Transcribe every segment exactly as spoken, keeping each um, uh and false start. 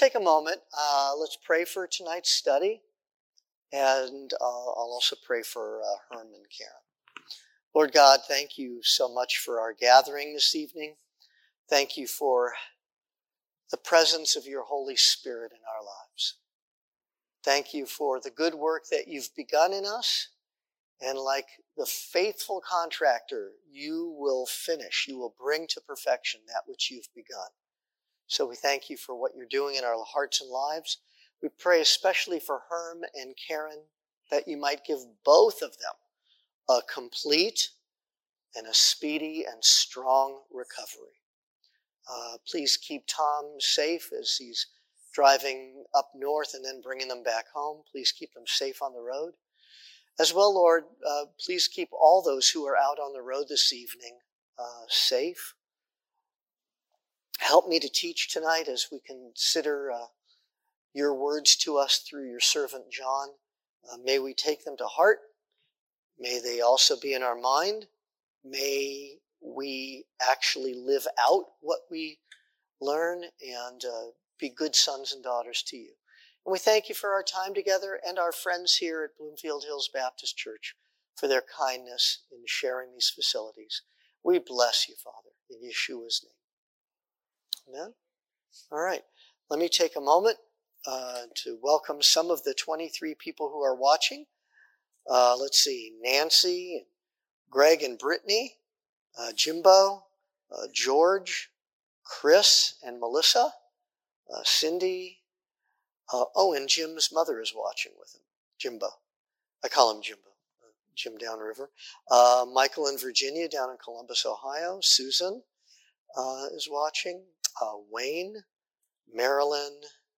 take a moment. Uh, let's pray for tonight's study. And uh, I'll also pray for uh, Herm and Karen. Lord God, thank you so much for our gathering this evening. Thank you for the presence of your Holy Spirit in our lives. Thank you for the good work that you've begun in us. And like the faithful contractor, you will finish, you will bring to perfection that which you've begun. So we thank you for what you're doing in our hearts and lives. We pray especially for Herm and Karen that you might give both of them a complete and a speedy and strong recovery. Uh, please keep Tom safe as he's driving up north and then bringing them back home. Please keep them safe on the road. As well, Lord, uh, please keep all those who are out on the road this evening uh, safe. Help me to teach tonight as we consider uh, your words to us through your servant John. Uh, may we take them to heart. May they also be in our mind. May we actually live out what we learn and uh, be good sons and daughters to you. And we thank you for our time together and our friends here at Bloomfield Hills Baptist Church for their kindness in sharing these facilities. We bless you, Father, in Yeshua's name. Amen. All right. Let me take a moment uh, to welcome some of the twenty-three people who are watching. Uh, let's see, Nancy, Greg and Brittany, uh, Jimbo, uh, George, Chris and Melissa, uh, Cindy. Uh, oh, and Jim's mother is watching with him, Jimbo. I call him Jimbo, uh, Jim Downriver. Uh, Michael and Virginia down in Columbus, Ohio. Susan uh, is watching. Uh, Wayne, Marilyn,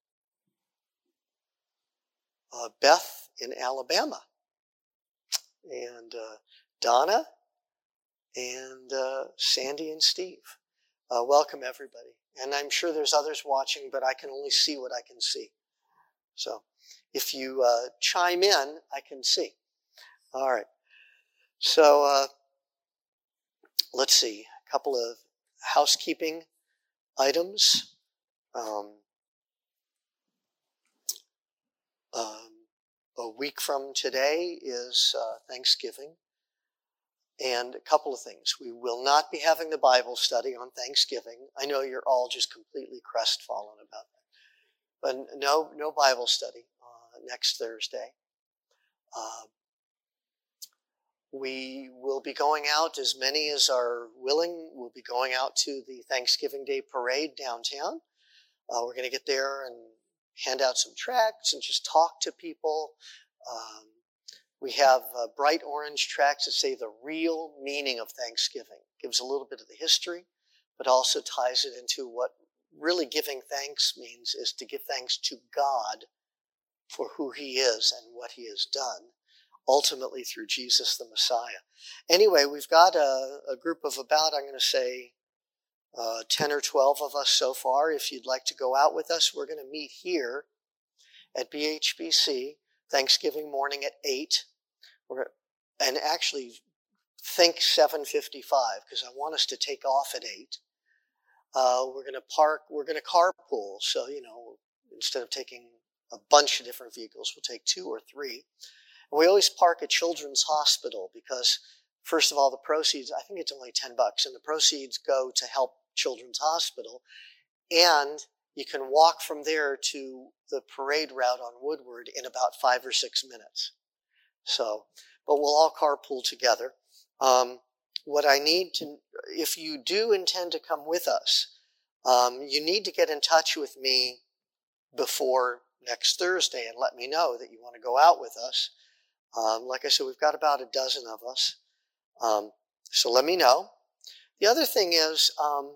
uh, Beth in Alabama, and uh, Donna, and uh, Sandy and Steve. Uh, welcome, everybody. And I'm sure there's others watching, but I can only see what I can see. So if you uh, chime in, I can see. All right. So uh, let's see. A couple of housekeeping items. Um, um, a week from today is uh, Thanksgiving. And a couple of things. We will not be having the Bible study on Thanksgiving. I know you're all just completely crestfallen about that. But no, no Bible study uh, next Thursday. Uh, we will be going out, as many as are willing, we'll be going out to the Thanksgiving Day Parade downtown. Uh, we're going to get there and hand out some tracts and just talk to people. Um, we have uh, bright orange tracts that say the real meaning of Thanksgiving. Gives a little bit of the history, but also ties it into what really giving thanks means is to give thanks to God for who he is and what he has done, ultimately through Jesus the Messiah. Anyway, we've got a, a group of about, I'm going to say, uh, ten or twelve of us so far. If you'd like to go out with us, we're going to meet here at B H B C Thanksgiving morning at eight. We're, and actually think seven fifty-five, because I want us to take off at eight. Uh, we're going to park, we're going to carpool. So, you know, instead of taking a bunch of different vehicles, we'll take two or three. And we always park at Children's Hospital because, first of all, the proceeds, I think it's only ten bucks, and the proceeds go to help Children's Hospital. And you can walk from there to the parade route on Woodward in about five or six minutes. So, but we'll all carpool together. Um, What I need to, if you do intend to come with us, um, you need to get in touch with me before next Thursday and let me know that you want to go out with us. Um, like I said, we've got about a dozen of us. Um, so let me know. The other thing is, um,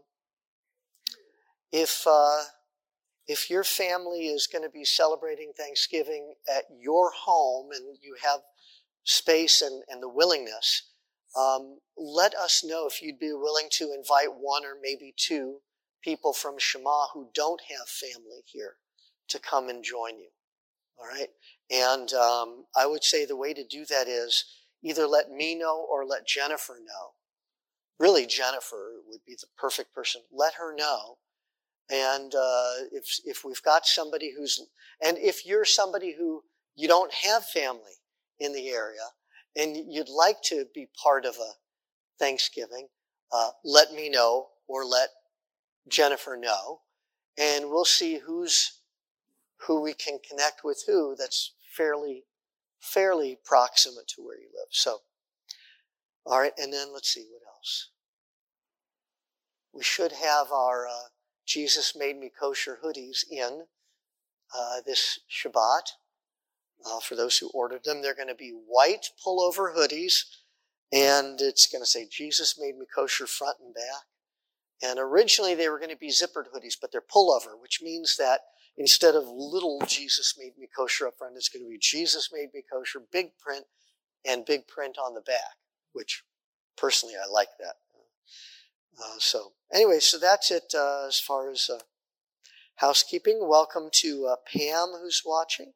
if uh, if your family is going to be celebrating Thanksgiving at your home and you have space and, and the willingness, Um, let us know if you'd be willing to invite one or maybe two people from Shema who don't have family here to come and join you. All right? And um, I would say the way to do that is either let me know or let Jennifer know. Really, Jennifer would be the perfect person. Let her know, And uh, if if we've got somebody who's, and if you're somebody who you don't have family in the area and you'd like to be part of a Thanksgiving, uh, let me know or let Jennifer know, and we'll see who's who we can connect with who that's fairly fairly proximate to where you live. So, all right, and then let's see what else. We should have our uh, Jesus Made Me Kosher hoodies in uh, this Shabbat. Uh, for those who ordered them, they're going to be white pullover hoodies, and it's going to say Jesus Made Me Kosher front and back. And originally they were going to be zippered hoodies, but they're pullover, which means that instead of little Jesus Made Me Kosher up front, it's going to be Jesus Made Me Kosher, big print, and big print on the back, which personally I like that. Uh, so anyway, so that's it uh, as far as uh, housekeeping. Welcome to uh, Pam, who's watching.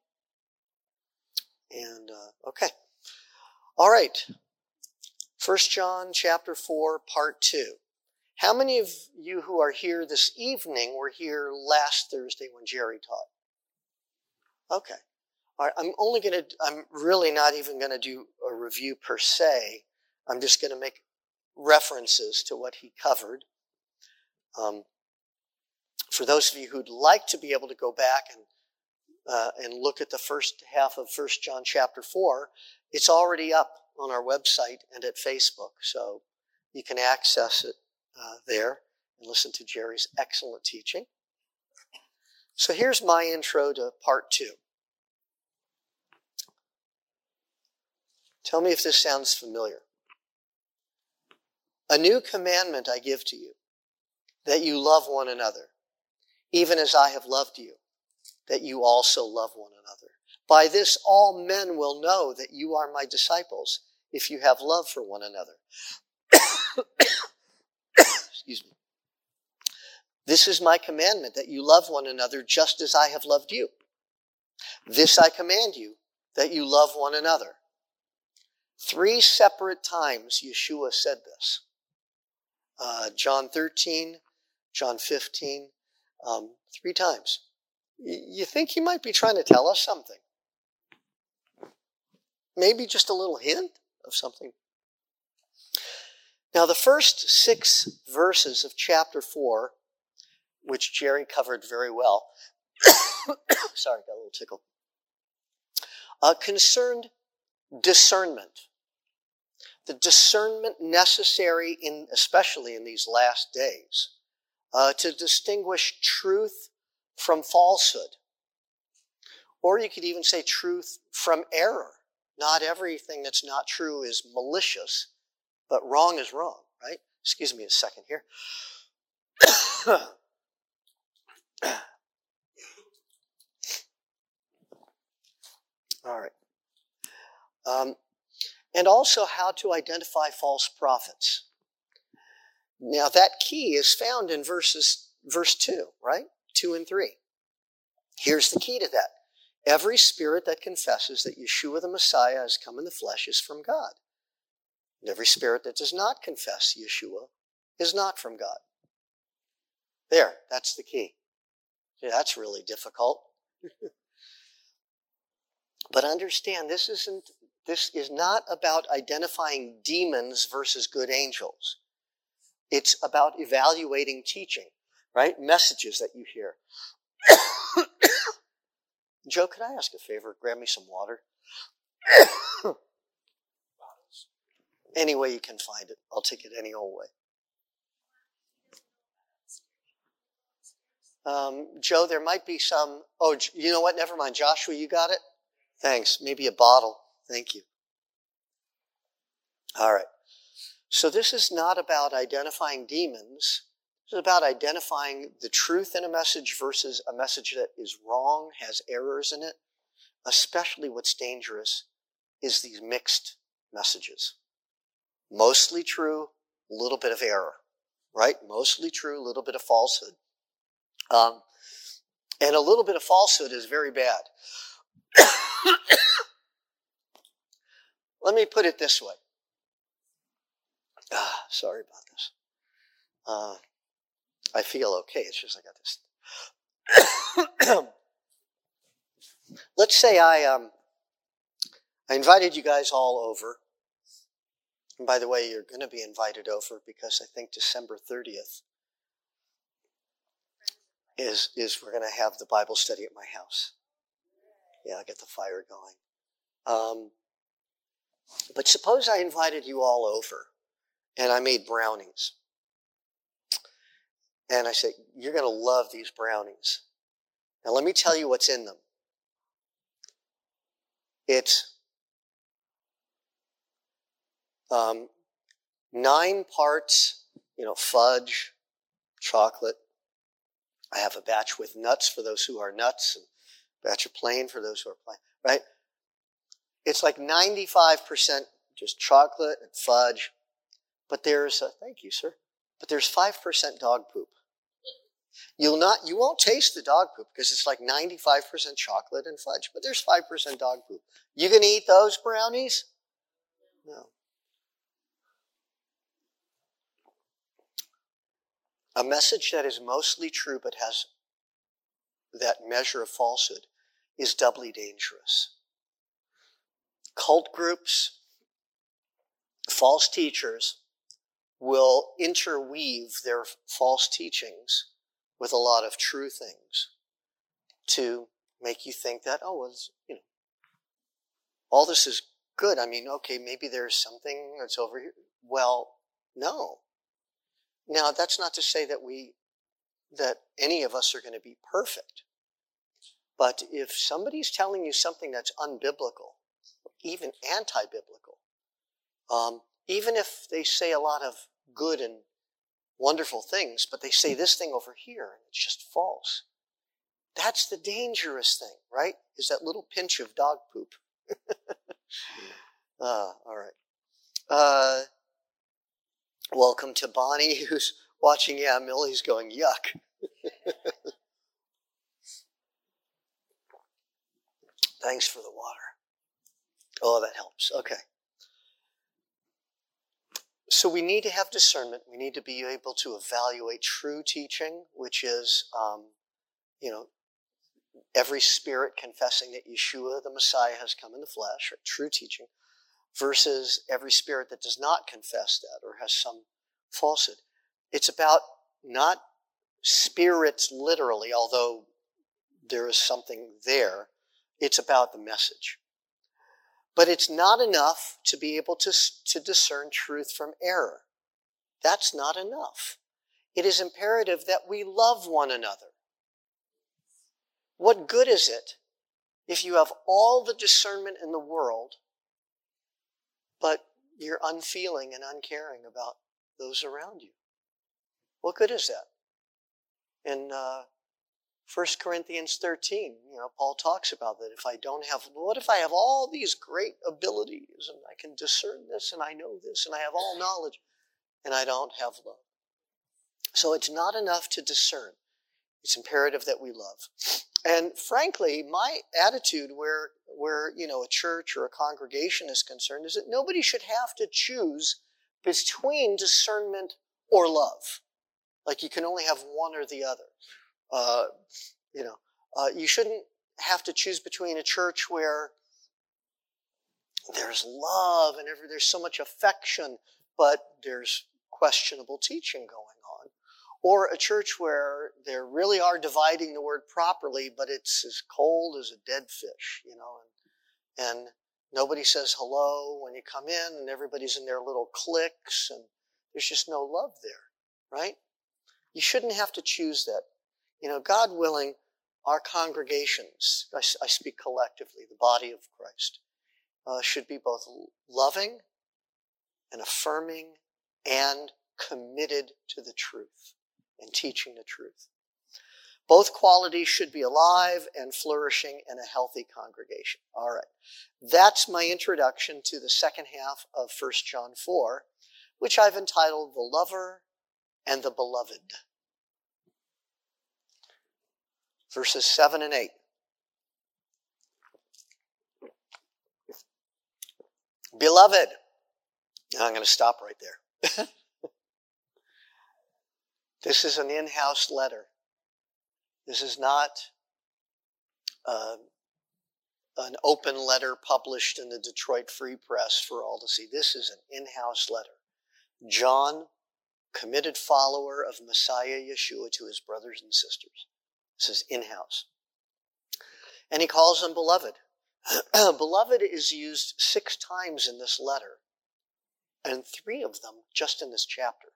And, uh, okay. All right. First John chapter four, part two. How many of you who are here this evening were here last Thursday when Jerry taught? Okay. All right. I'm only going to, I'm really not even going to do a review per se. I'm just going to make references to what he covered. Um, for those of you who'd like to be able to go back and uh, and look at the first half of First John chapter four, it's already up on our website and at Facebook, so you can access it uh, there and listen to Jerry's excellent teaching. So here's my intro to part two. Tell me if this sounds familiar. A new commandment I give to you, that you love one another, even as I have loved you, that you also love one another. By this all men will know that you are my disciples, if you have love for one another. Excuse me. This is my commandment, that you love one another just as I have loved you. This I command you, that you love one another. Three separate times Yeshua said this. Uh, John thirteen, John fifteen, um, three times. Y- you think he might be trying to tell us something? Maybe just a little hint of something. Now, the first six verses of chapter four, which Jerry covered very well, sorry, got a little tickle, uh, concerned discernment. The discernment necessary, in, especially in these last days, uh, to distinguish truth from falsehood. Or you could even say truth from error. Not everything that's not true is malicious, but wrong is wrong, right? Excuse me a second here. All right. Um, and also how to identify false prophets. Now that key is found in verses, verse two, right? Two and three. Here's the key to that. Every spirit that confesses that Yeshua the Messiah has come in the flesh is from God. And every spirit that does not confess Yeshua is not from God. There, that's the key. Yeah, that's really difficult. But understand, this isn't, this is not about identifying demons versus good angels. It's about evaluating teaching, right? Messages that you hear. Joe, could I ask a favor? Grab me some water. Any way you can find it. I'll take it any old way. Um, Joe, there might be some... Oh, you know what? Never mind. Joshua, you got it? Thanks. Maybe a bottle. Thank you. All right. So this is not about identifying demons. It's about identifying the truth in a message versus a message that is wrong, has errors in it. Especially what's dangerous is these mixed messages. Mostly true, a little bit of error, right? Mostly true, a little bit of falsehood. Um, and a little bit of falsehood is very bad. Let me put it this way. Ah, sorry about this. Uh, I feel okay. It's just I got this. Let's say I um I invited you guys all over. And by the way, you're going to be invited over because I think December thirtieth is is we're going to have the Bible study at my house. Yeah, I'll get the fire going. Um, but suppose I invited you all over and I made brownies. And I said, you're going to love these brownies. Now let me tell you what's in them. It's um, nine parts, you know, fudge, chocolate. I have a batch with nuts for those who are nuts, and a batch of plain for those who are plain, right? It's like ninety-five percent just chocolate and fudge, but there's, a, thank you, sir, but there's five percent dog poop. You'll not, you won't taste the dog poop because it's like ninety-five percent chocolate and fudge, but there's five percent dog poop. You gonna eat those brownies? No. A message that is mostly true but has that measure of falsehood is doubly dangerous. Cult groups, false teachers will interweave their false teachings with a lot of true things to make you think that, oh, well, you know, all this is good. I mean, okay, maybe there's something that's over here. Well, no. Now, that's not to say that we, that any of us are going to be perfect. But if somebody's telling you something that's unbiblical, even anti-biblical, um, even if they say a lot of good and wonderful things, but they say this thing over here and it's just false. That's the dangerous thing, right? Is that little pinch of dog poop. uh, all right. Uh, welcome to Bonnie, who's watching. Yeah, Millie's going, yuck. Thanks for the water. Oh, that helps. Okay. So we need to have discernment. We need to be able to evaluate true teaching, which is, um, you know, every spirit confessing that Yeshua, the Messiah, has come in the flesh, or true teaching, versus every spirit that does not confess that or has some falsehood. It's about not spirits literally, although there is something there. It's about the message. But it's not enough to be able to, to discern truth from error. That's not enough. It is imperative that we love one another. What good is it if you have all the discernment in the world, but you're unfeeling and uncaring about those around you? What good is that? In uh, First Corinthians thirteen, you know, Paul talks about that. If I don't have, what if I have all these great abilities and I can discern this and I know this and I have all knowledge and I don't have love? So it's not enough to discern. It's imperative that we love. And frankly, my attitude where, where, you know, a church or a congregation is concerned is that nobody should have to choose between discernment or love. Like you can only have one or the other. Uh, you know, uh, you shouldn't have to choose between a church where there's love and every, there's so much affection, but there's questionable teaching going on, or a church where they really are dividing the word properly, but it's as cold as a dead fish, you know, and, and nobody says hello when you come in, and everybody's in their little cliques, and there's just no love there, right? You shouldn't have to choose that. You know, God willing, our congregations, I, I speak collectively, the body of Christ, uh, should be both loving and affirming and committed to the truth and teaching the truth. Both qualities should be alive and flourishing in a healthy congregation. All right. That's my introduction to the second half of First John four, which I've entitled The Lover and the Beloved. Verses seven and eight. Beloved. Now I'm going to stop right there. This is an in-house letter. This is not uh, an open letter published in the Detroit Free Press for all to see. This is an in-house letter. John, committed follower of Messiah Yeshua, to his brothers and sisters. This is in-house. And he calls them beloved. Beloved is used six times in this letter, and three of them just in this chapter.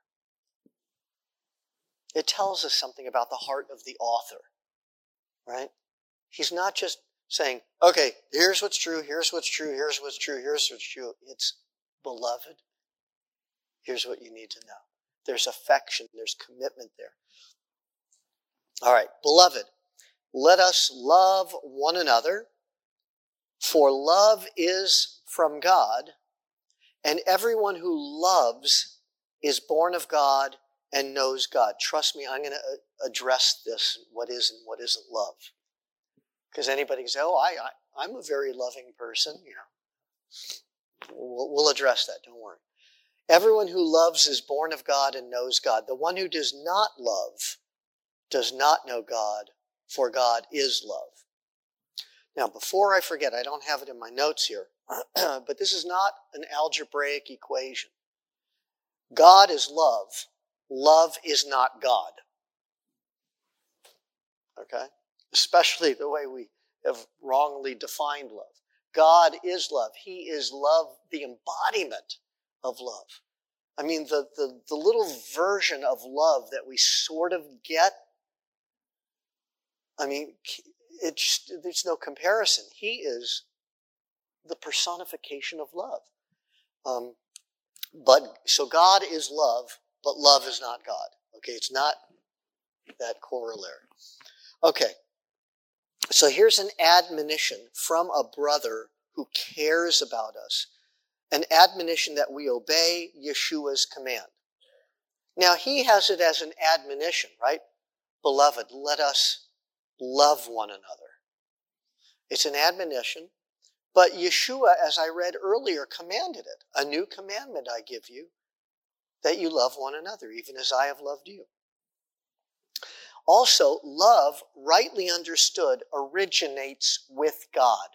It tells us something about the heart of the author, right? He's not just saying, okay, here's what's true, here's what's true, here's what's true, here's what's true. It's, beloved, here's what you need to know. There's affection, there's commitment there. All right, beloved, let us love one another, for love is from God, and everyone who loves is born of God and knows God. Trust me, I'm going to address this, what is and what isn't love. Because anybody can say, oh, I, I, I'm a very loving person. You know, we'll, we'll address that, don't worry. Everyone who loves is born of God and knows God. The one who does not love does not know God, for God is love. Now, before I forget, I don't have it in my notes here, but this is not an algebraic equation. God is love. Love is not God. Okay? Especially the way we have wrongly defined love. God is love. He is love, the embodiment of love. I mean, the, the, the little version of love that we sort of get, I mean, it's, there's no comparison. He is the personification of love. Um, but so God is love, but love is not God. Okay, it's not that corollary. Okay, so here's an admonition from a brother who cares about us. An admonition that we obey Yeshua's command. Now, he has it as an admonition, right? Beloved, let us love one another. It's an admonition, but Yeshua, as I read earlier, commanded it. A new commandment I give you, that you love one another, even as I have loved you. Also, love, rightly understood, originates with God.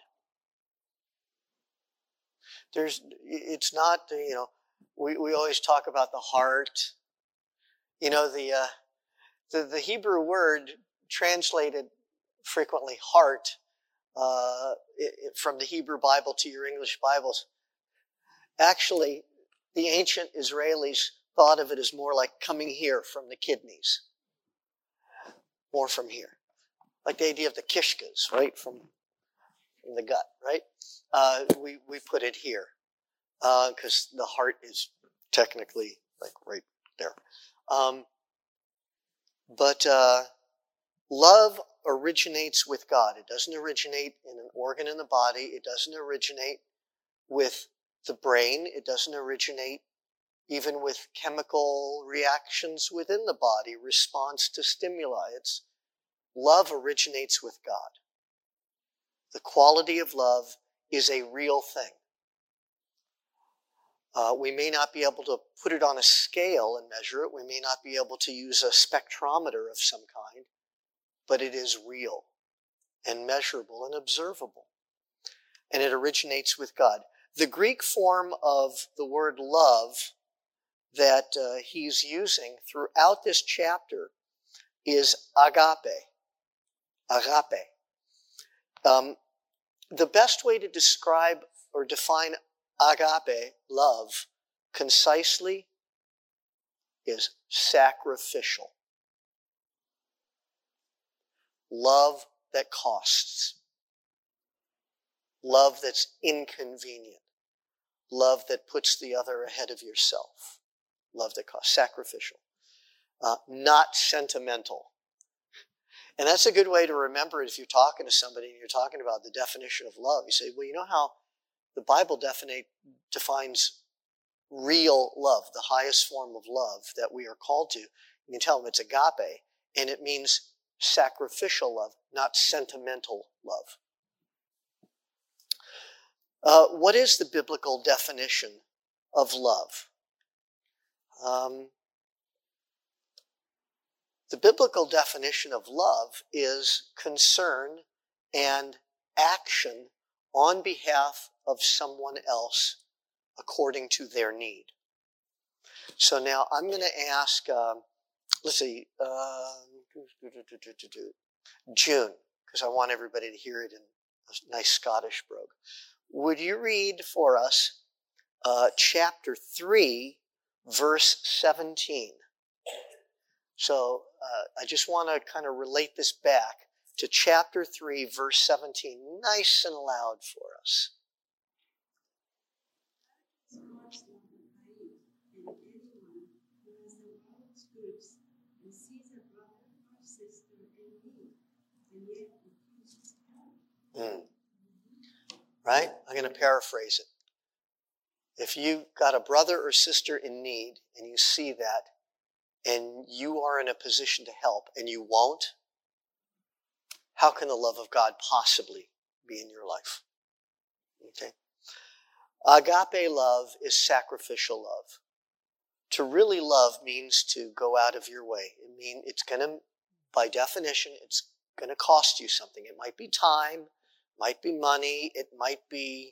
There's, it's not, you know, we, we always talk about the heart. You know, the, uh, the, the Hebrew word translated frequently heart, uh, it, it, from the Hebrew Bible to your English Bibles. Actually, the ancient Israelis thought of it as more like coming here from the kidneys. More from here. Like the idea of the kishkas, right? From, from the gut, right? Uh, we, we put it here. Because uh, the heart is technically like right there. Um, but uh, love originates with God. It doesn't originate in an organ in the body. It doesn't originate with the brain. It doesn't originate even with chemical reactions within the body, response to stimuli. It's love originates with God. The quality of love is a real thing. Uh, we may not be able to put it on a scale and measure it. We may not be able to use a spectrometer of some kind, but it is real and measurable and observable. And it originates with God. The Greek form of the word love that uh, he's using throughout this chapter is agape. Agape. Um, the best way to describe or define agape, love, concisely, is sacrificial. Love that costs. Love that's inconvenient. Love that puts the other ahead of yourself. Love that costs. Sacrificial. Uh, not sentimental. And that's a good way to remember it if you're talking to somebody and you're talking about the definition of love. You say, well, you know how the Bible definite, defines real love, the highest form of love that we are called to. You can tell them it's agape, and it means sacrificial love, not sentimental love. Uh, what is the biblical definition of love? Um, The biblical definition of love is concern and action on behalf of someone else according to their need. So now I'm going to ask, uh, let's see, uh, June, because I want everybody to hear it in a nice Scottish brogue. Would you read for us uh, chapter three, verse seventeen? So uh, I just want to kind of relate this back to chapter three, verse seventeen, nice and loud for us. Mm. Right? I'm going to paraphrase it. If you got a brother or sister in need and you see that and you are in a position to help and you won't, how can the love of God possibly be in your life? Okay? Agape love is sacrificial love. To really love means to go out of your way. It mean it's going to, by definition, it's going to cost you something. It might be time, might be money, it might be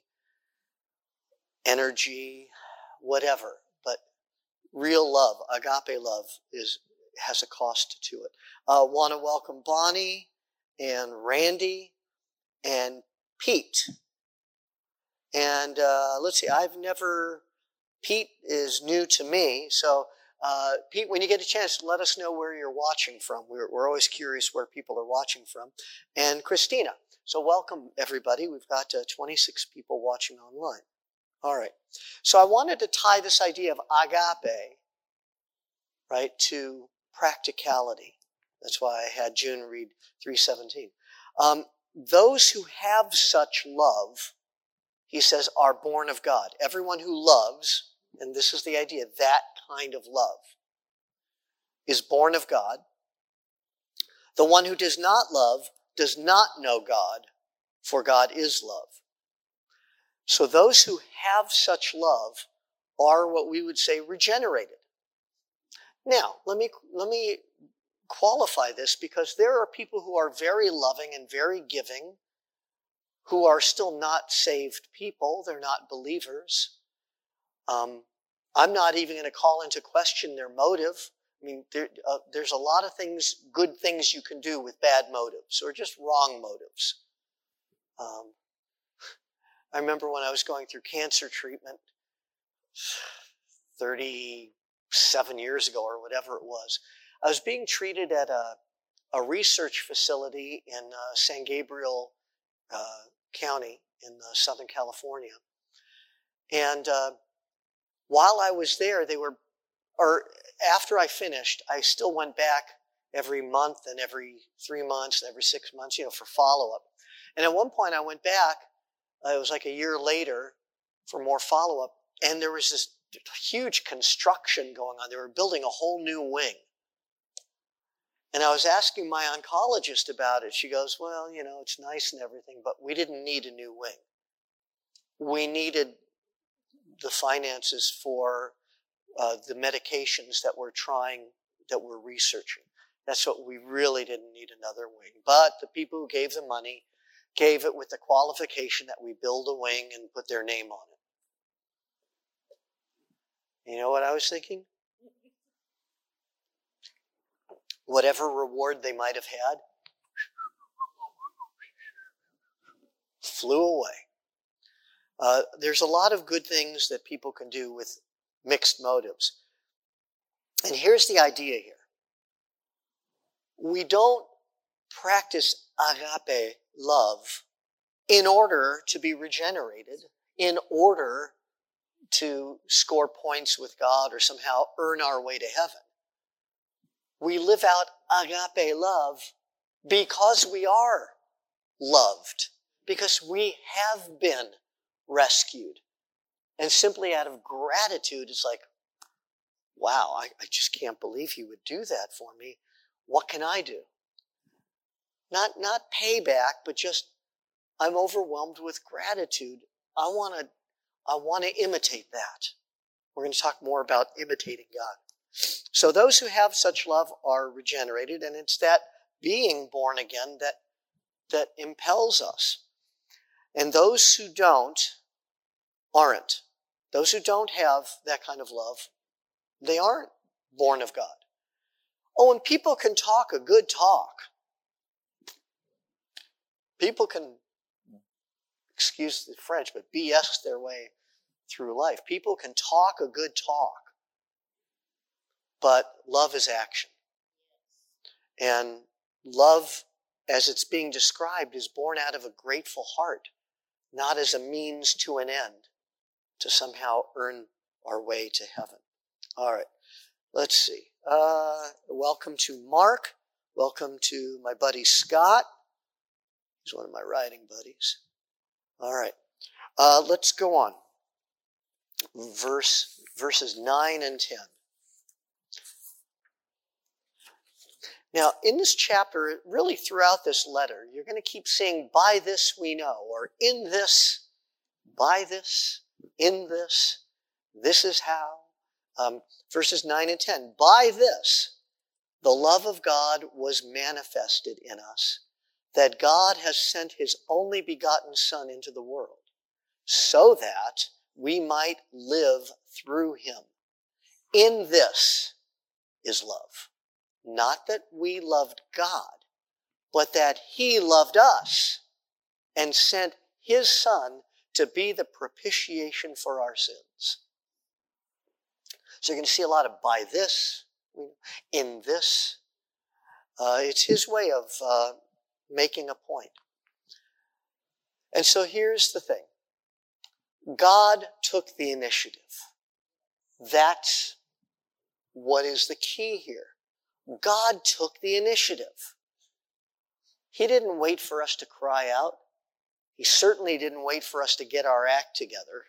energy, whatever. But real love, agape love, is has a cost to it. I uh, want to welcome Bonnie and Randy and Pete. And uh, let's see, I've never, Pete is new to me. So uh, Pete, when you get a chance, let us know where you're watching from. We're, we're always curious where people are watching from. And Christina. So welcome, everybody. We've got uh, twenty-six people watching online. All right. So I wanted to tie this idea of agape, right, to practicality. That's why I had June read three seventeen. Um, those who have such love, he says, are born of God. Everyone who loves, and this is the idea, that kind of love, is born of God. The one who does not love does not know God, for God is love. So those who have such love are what we would say regenerated. Now, let me, let me qualify this, because there are people who are very loving and very giving who are still not saved people. They're not believers. Um, I'm not even going to call into question their motive. I mean, there, uh, there's a lot of things, good things you can do with bad motives or just wrong motives. Um, I remember when I was going through cancer treatment thirty-seven years ago or whatever it was, I was being treated at a, a research facility in uh, San Gabriel uh, County in uh, Southern California. And uh, while I was there, they were, or after I finished, I still went back every month and every three months and every six months, you know, for follow-up. And at one point I went back, uh, it was like a year later, for more follow-up, and there was this huge construction going on. They were building a whole new wing. And I was asking my oncologist about it. She goes, well, you know, it's nice and everything, but we didn't need a new wing. We needed the finances for uh, the medications that we're trying, that we're researching. That's what we really didn't need, another wing. But the people who gave the money gave it with the qualification that we build a wing and put their name on it. You know what I was thinking? Whatever reward they might have had flew away. Uh, there's a lot of good things that people can do with mixed motives. And here's the idea here. We don't practice agape love in order to be regenerated, in order to score points with God or somehow earn our way to heaven. We live out agape love because we are loved, because we have been rescued. And simply out of gratitude, it's like, wow, I, I just can't believe he would do that for me. What can I do? Not, not payback, but just, I'm overwhelmed with gratitude. I want to, I want to imitate that. We're going to talk more about imitating God. So those who have such love are regenerated, and it's that being born again that, that impels us. And those who don't, aren't. Those who don't have that kind of love, they aren't born of God. Oh, and people can talk a good talk. People can, excuse the French, but B S their way through life. People can talk a good talk, but love is action. And love, as it's being described, is born out of a grateful heart, not as a means to an end, to somehow earn our way to heaven. All right, let's see. Uh, welcome to Mark. Welcome to my buddy Scott. He's one of my writing buddies. All right, uh, let's go on. Verse, verses nine and ten. Now, in this chapter, really throughout this letter, you're going to keep saying, by this we know, or in this, by this, in this, this is how. Um, verses nine and ten. By this, the love of God was manifested in us, that God has sent his only begotten Son into the world, so that we might live through him. In this is love. Not that we loved God, but that he loved us and sent his Son to be the propitiation for our sins. So you're going to see a lot of by this, in this. Uh, it's his way of uh, making a point. And so here's the thing. God took the initiative. That's what is the key here. God took the initiative. He didn't wait for us to cry out. He certainly didn't wait for us to get our act together.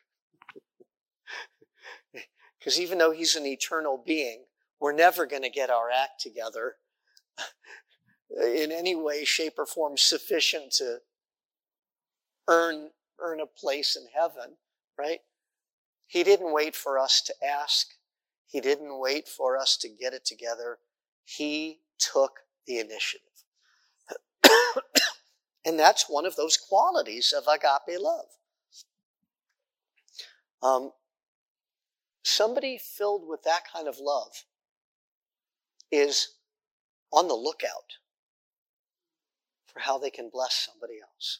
Because even though he's an eternal being, we're never going to get our act together in any way, shape, or form sufficient to earn, earn a place in heaven, right? He didn't wait for us to ask. He didn't wait for us to get it together. He took the initiative. And that's one of those qualities of agape love. Um, somebody filled with that kind of love is on the lookout for how they can bless somebody else.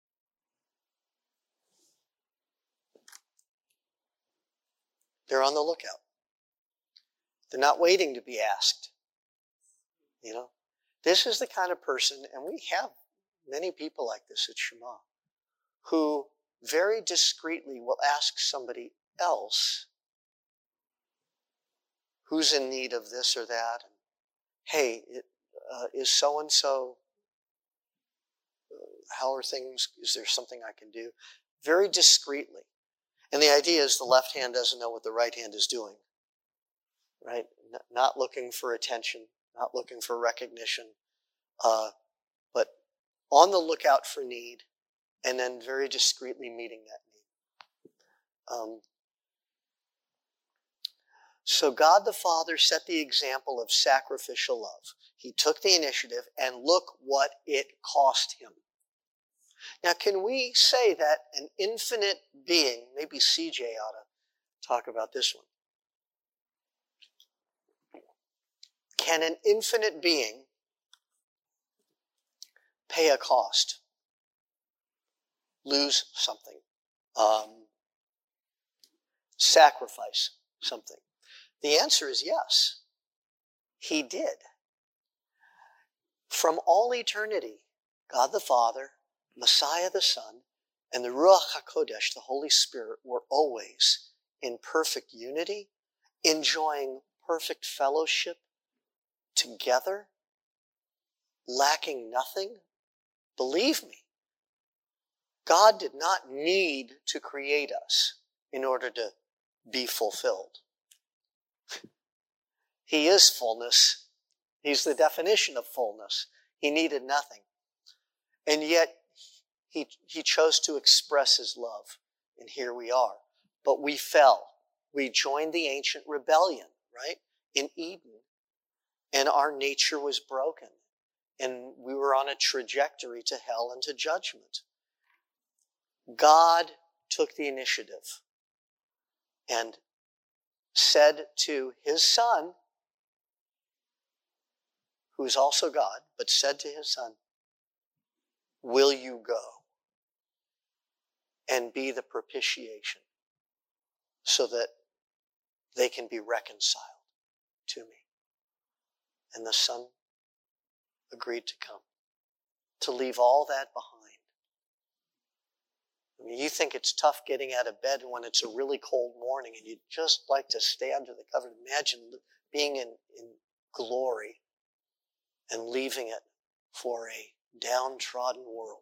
They're on the lookout. They're not waiting to be asked. You know, this is the kind of person, and we have many people like this at Shema, who very discreetly will ask somebody else who's in need of this or that. Hey, it, uh, is so-and-so, uh, how are things? Is there something I can do? Very discreetly. And the idea is the left hand doesn't know what the right hand is doing, right? N- not looking for attention, not looking for recognition, uh, but on the lookout for need, and then very discreetly meeting that need. Um, so God the Father set the example of sacrificial love. He took the initiative, and look what it cost him. Now, can we say that an infinite being, maybe C J ought to talk about this one. Can an infinite being pay a cost? Lose something? Um, sacrifice something? The answer is yes. He did. From all eternity, God the Father, Messiah the Son, and the Ruach HaKodesh, the Holy Spirit, were always in perfect unity, enjoying perfect fellowship together, lacking nothing. Believe me, God did not need to create us in order to be fulfilled. He is fullness. He's the definition of fullness. He needed nothing. And yet, he, he chose to express his love. And here we are. But we fell. We joined the ancient rebellion, right? in Eden, and our nature was broken, and we were on a trajectory to hell and to judgment. God took the initiative and said to his son, who is also God, but said to his son, will you go and be the propitiation so that they can be reconciled to me? And the son agreed to come, to leave all that behind. I mean, you think it's tough getting out of bed when it's a really cold morning and you'd just like to stay under the cover. Imagine being in, in glory and leaving it for a downtrodden world.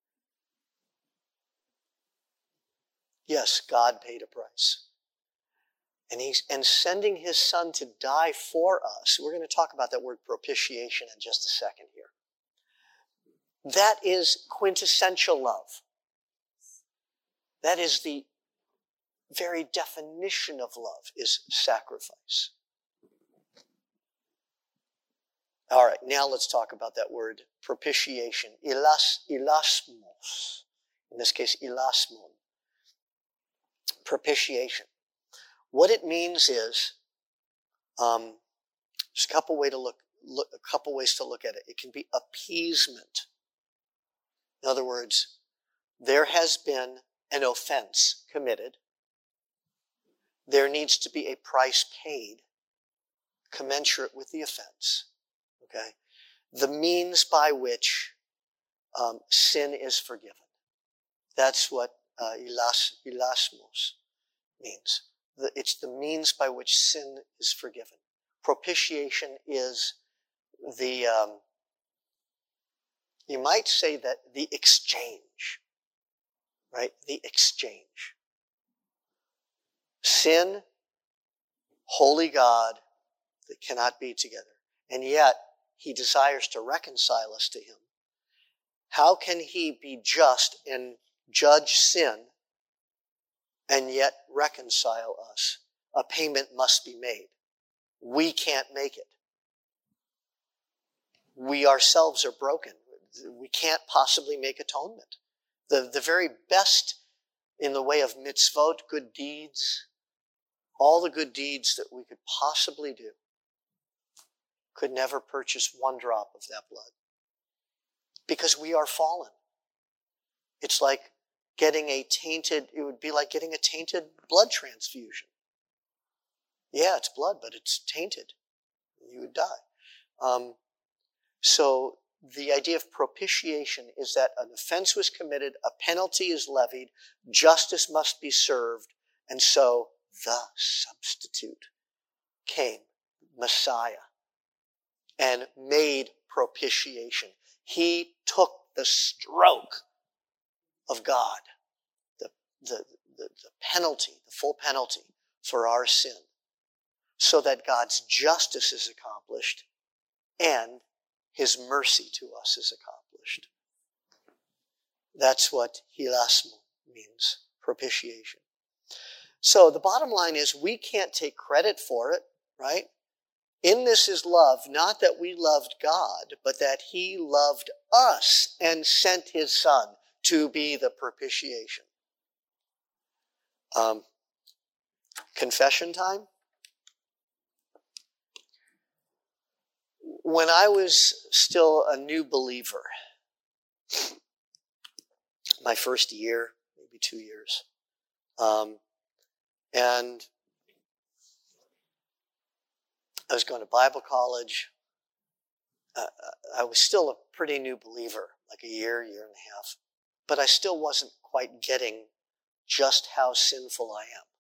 Yes, God paid a price. And he's and sending his son to die for us. We're going to talk about that word propitiation in just a second here. That is quintessential love. That is the very definition of love, is sacrifice. All right, now let's talk about that word propitiation. Ilas, ilasmos. In this case, ilasmon. Propitiation. What it means is, um, there's a couple way to look, look, a couple ways to look at it. It can be appeasement. In other words, there has been an offense committed. There needs to be a price paid commensurate with the offense. Okay, the means by which um, sin is forgiven. That's what uh, ilas, ilasmos means. The, it's the means by which sin is forgiven. Propitiation is the, um, you might say that the exchange, right? The exchange. Sin, holy God that cannot be together. And yet, he desires to reconcile us to him. How can he be just and judge sin and yet reconcile us? A payment must be made. We can't make it. We ourselves are broken. We can't possibly make atonement. The, the very best in the way of mitzvot, good deeds, all the good deeds that we could possibly do, could never purchase one drop of that blood. Because we are fallen. It's like getting a tainted, it would be like getting a tainted blood transfusion. Yeah, it's blood, but it's tainted. You would die. Um, so the idea of propitiation is that an offense was committed, a penalty is levied, justice must be served, and so the substitute came, Messiah, and made propitiation. He took the stroke of God, the, the, the, the penalty, the full penalty for our sin, so that God's justice is accomplished and his mercy to us is accomplished. That's what hilasmo means, propitiation. So the bottom line is we can't take credit for it, right? In this is love, not that we loved God, but that he loved us and sent his son to be the propitiation. Um, confession time. When I was still a new believer, my first year, maybe two years, um, and I was going to Bible college. Uh, I was still a pretty new believer, like a year, year and a half. But I still wasn't quite getting just how sinful I am.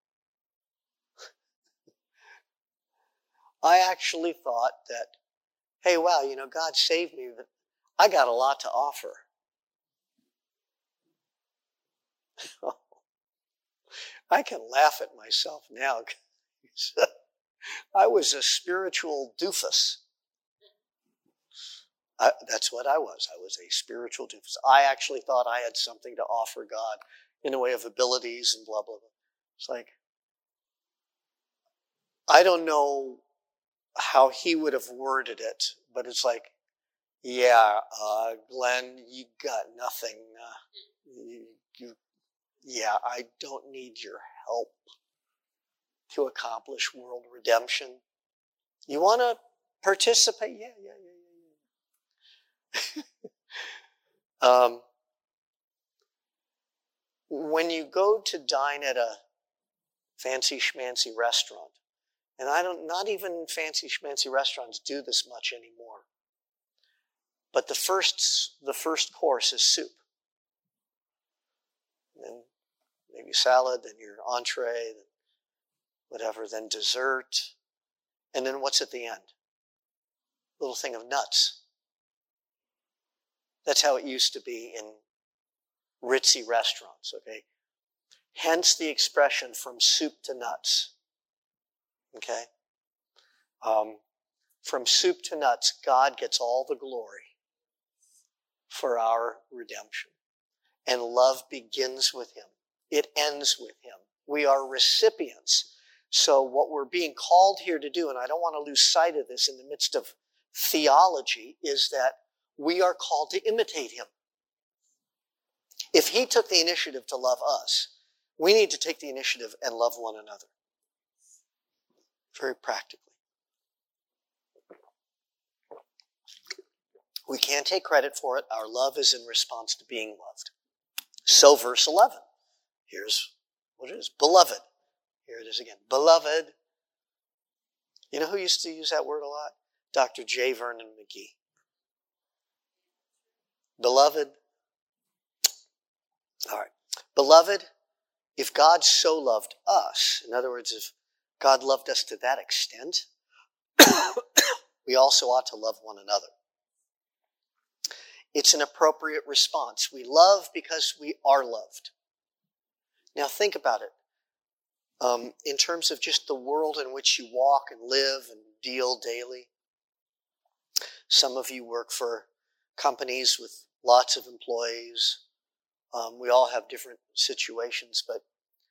I actually thought that, hey, wow, you know, God saved me, but I got a lot to offer. I can laugh at myself now. I was a spiritual doofus. I, that's what I was. I was a spiritual doofus. I actually thought I had something to offer God in the way of abilities and blah, blah, blah. It's like, I don't know how he would have worded it, but it's like, yeah, uh, Glenn, you got nothing. Uh, you, you, yeah, I don't need your help to accomplish world redemption. You want to participate? Yeah, yeah, yeah, yeah, yeah. um, when you go to dine at a fancy schmancy restaurant, and I don't, not even fancy schmancy restaurants do this much anymore, but the first, the first course is soup. Then maybe salad, then your entree, then whatever, then dessert. And then what's at the end? A little thing of nuts. That's how it used to be in ritzy restaurants, okay? Hence the expression from soup to nuts, okay? Um, from soup to nuts, God gets all the glory for our redemption. And love begins with him. It ends with him. We are recipients. So what we're being called here to do, and I don't want to lose sight of this in the midst of theology, is that we are called to imitate him. If he took the initiative to love us, we need to take the initiative and love one another. Very practically. We can't take credit for it. Our love is in response to being loved. So verse eleven. Here's what it is. Beloved. Here it is again. Beloved. You know who used to use that word a lot? Doctor J. Vernon McGee. Beloved. All right. Beloved, if God so loved us, in other words, if God loved us to that extent, we also ought to love one another. It's an appropriate response. We love because we are loved. Now think about it. Um, in terms of just the world in which you walk and live and deal daily. Some of you work for companies with lots of employees. Um, we all have different situations, but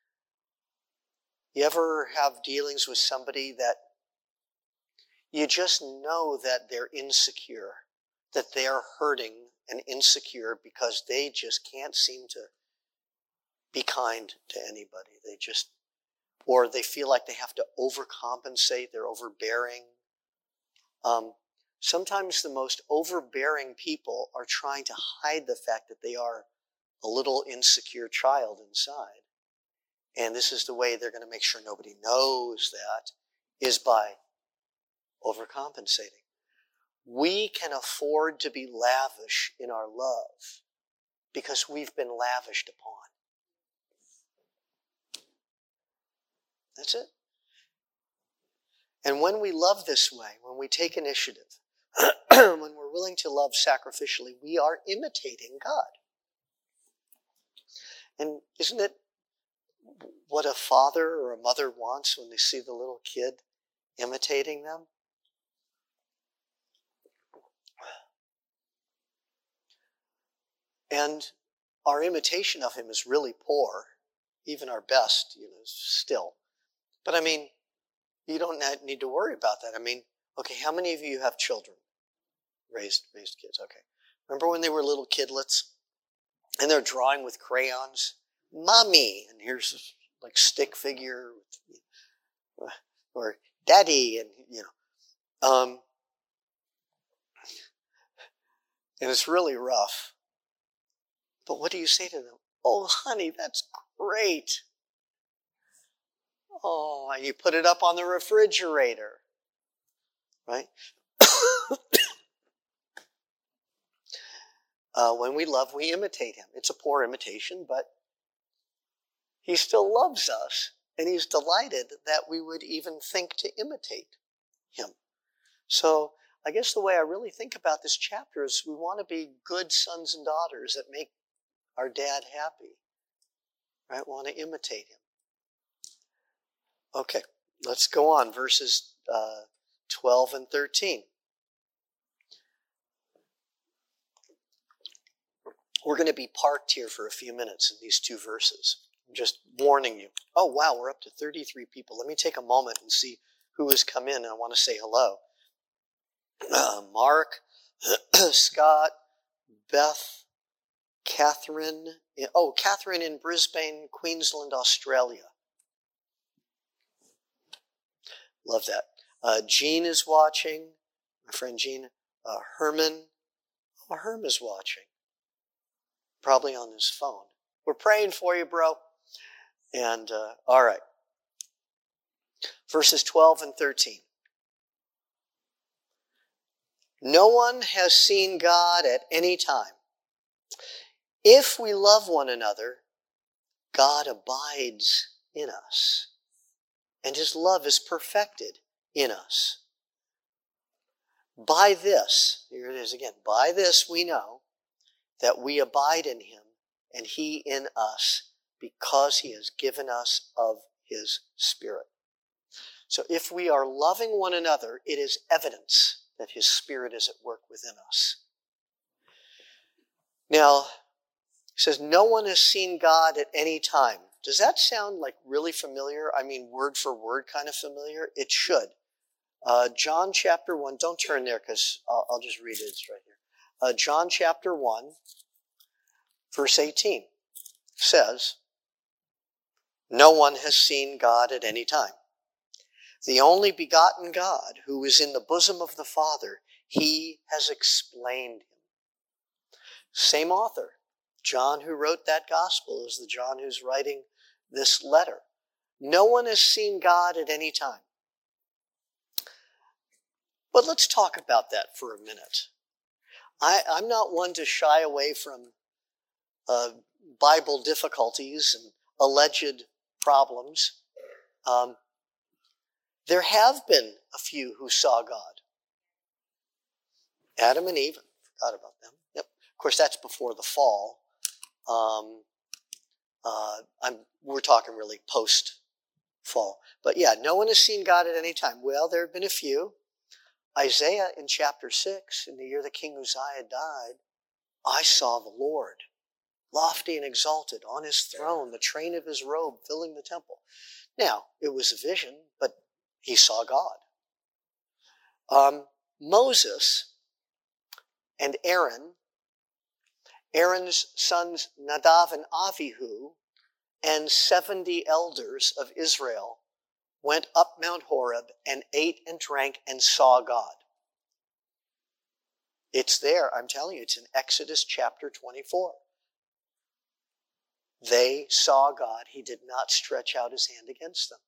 you ever have dealings with somebody that you just know that they're insecure, that they're hurting and insecure because they just can't seem to be kind to anybody. They just, or they feel like they have to overcompensate, they're overbearing. Um, sometimes the most overbearing people are trying to hide the fact that they are a little insecure child inside. And this is the way they're going to make sure nobody knows that, is by overcompensating. We can afford to be lavish in our love because we've been lavished upon. That's it. And when we love this way, when we take initiative, when we're willing to love sacrificially, we are imitating God. And isn't it what a father or a mother wants when they see the little kid imitating them? And our imitation of him is really poor, even our best, you know, still. But I mean, you don't need to worry about that. I mean, okay, how many of you have children? Raised, raised kids, okay. Remember when they were little kidlets? And they're drawing with crayons? Mommy! And here's like stick figure, or daddy, and you know. Um, and it's really rough. But what do you say to them? Oh, honey, that's great. Oh, and you put it up on the refrigerator, right? uh, when we love, we imitate him. It's a poor imitation, but he still loves us, and he's delighted that we would even think to imitate him. So I guess the way I really think about this chapter is we want to be good sons and daughters that make our dad happy, right? We want to imitate him. Okay, let's go on. Verses uh, twelve and thirteen. We're going to be parked here for a few minutes in these two verses. I'm just warning you. Oh, wow, we're up to thirty-three people. Let me take a moment and see who has come in, and I want to say hello. Uh, Mark, Scott, Beth, Catherine. Oh, Catherine in Brisbane, Queensland, Australia. Love that. Uh, Jean is watching. My friend Jean. Uh, Herman. Oh, Herm is watching. Probably on his phone. We're praying for you, bro. And, uh, all right. Verses twelve and thirteen. No one has seen God at any time. If we love one another, God abides in us, and his love is perfected in us. By this, here it is again, by this we know that we abide in him and he in us, because he has given us of his Spirit. So if we are loving one another, it is evidence that his Spirit is at work within us. Now, it says, no one has seen God at any time. Does that sound like really familiar? I mean, word for word kind of familiar? It should. Uh, John chapter one, don't turn there because I'll, I'll just read it. It's right here. Uh, John chapter one, verse eighteen says, no one has seen God at any time. The only begotten God, who is in the bosom of the Father, he has explained him. Same author. John, who wrote that gospel, is the John who's writing this letter. No one has seen God at any time. But let's talk about that for a minute. I, I'm not one to shy away from uh, Bible difficulties and alleged problems. Um, there have been a few who saw God. Adam and Eve, I forgot about them. Yep. Of course, that's before the fall. Um, uh, I'm, we're talking really post-fall. But yeah, no one has seen God at any time. Well, there have been a few. Isaiah in chapter six, in the year that King Uzziah died, I saw the Lord, lofty and exalted, on his throne, the train of his robe filling the temple. Now, it was a vision, but he saw God. Um, Moses and Aaron, Aaron's sons Nadav and Avihu, and seventy elders of Israel went up Mount Horeb and ate and drank and saw God. It's there, I'm telling you, it's in Exodus chapter twenty-four. They saw God. He did not stretch out his hand against them.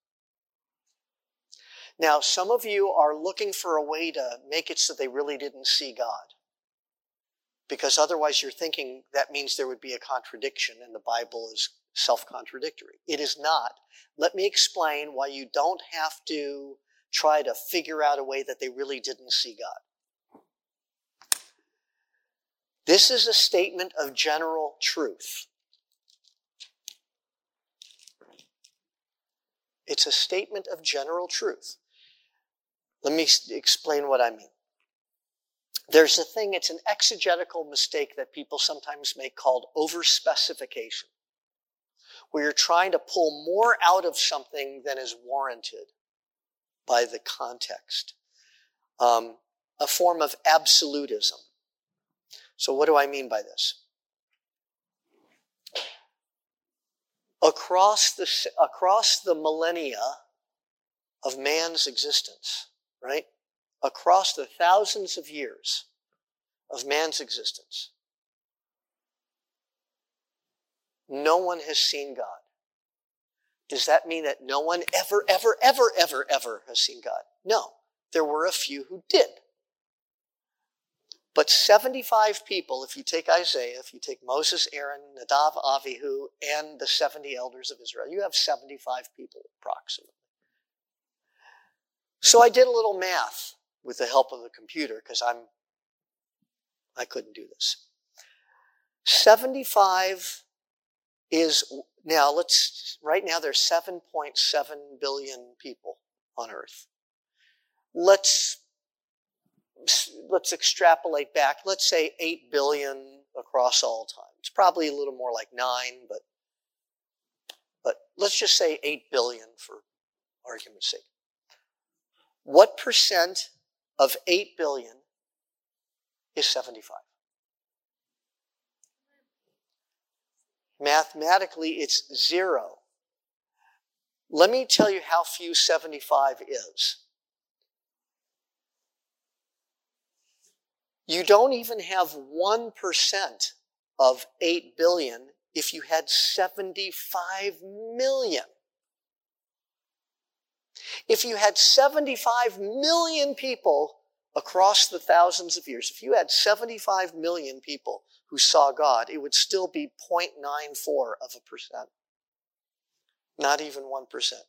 Now, some of you are looking for a way to make it so they really didn't see God. Because otherwise you're thinking that means there would be a contradiction and the Bible is self-contradictory. It is not. Let me explain why you don't have to try to figure out a way that they really didn't see God. This is a statement of general truth. It's a statement of general truth. Let me explain what I mean. There's a thing, it's an exegetical mistake that people sometimes make called overspecification, where you're trying to pull more out of something than is warranted by the context. Um, a form of absolutism. So what do I mean by this? Across the, across the millennia of man's existence, right? Across the thousands of years of man's existence, no one has seen God. Does that mean that no one ever, ever, ever, ever, ever has seen God? No. There were a few who did. But seventy-five people, if you take Isaiah, if you take Moses, Aaron, Nadav, Avihu, and the seventy elders of Israel, you have seventy-five people approximately. So I did a little math with the help of the computer because I'm, I couldn't do this. seventy-five is, now let's, right now there's seven point seven billion people on earth. Let's, let's extrapolate back. Let's say eight billion across all time. It's probably a little more like nine, but, but let's just say eight billion for argument's sake. What percent of eight billion is seventy-five? Mathematically, it's zero. Let me tell you how few seventy-five is. You don't even have one percent of eight billion if you had seventy-five million. If you had seventy-five million people across the thousands of years, if you had seventy-five million people who saw God, it would still be zero point nine four of a percent. Not even one percent.